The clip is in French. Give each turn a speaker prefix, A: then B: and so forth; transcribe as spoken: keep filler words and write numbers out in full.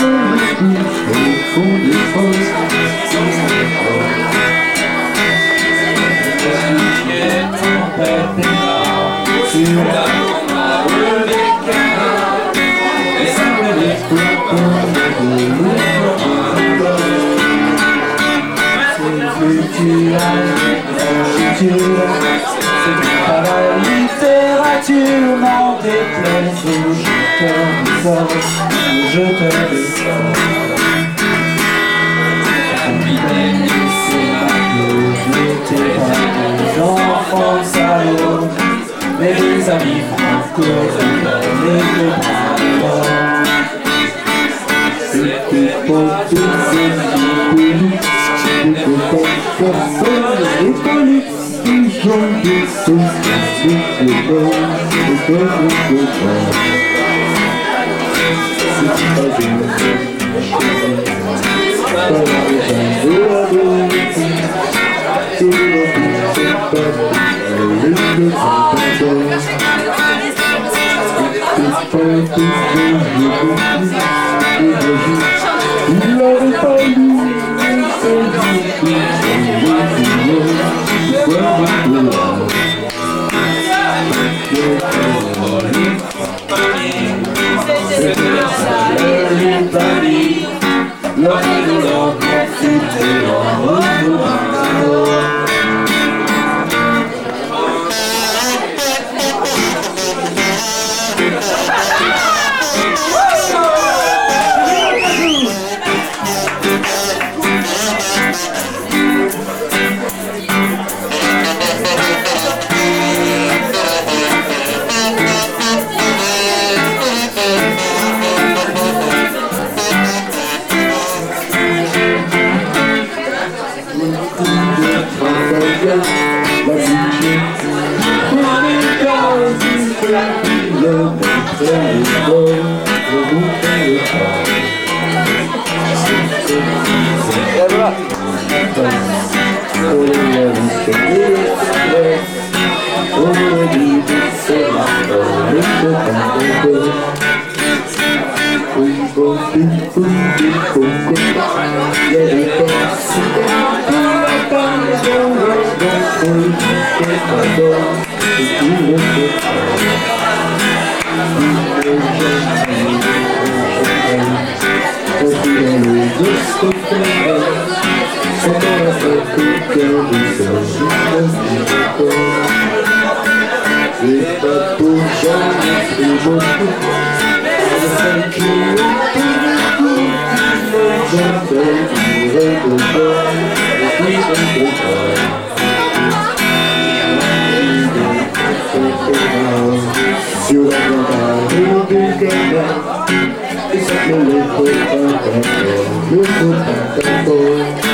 A: C'est pas la littérature, n'en déplaise où je te sors, où je te sors. C'est ma n'était pas des enfants salauds, mais des amis francophones et de bras. C'était pour tous ces pays, c'était pour personne et police. Je suis sous le beau, et que je peux pas. C'est pas bien, je suis pas la raison de la vérité. Tout le monde se bat, elle est le temps. C'est pas tout ce que je veux dire. Il l'avait pas lu, c'est difficile.
B: It's a little bit of a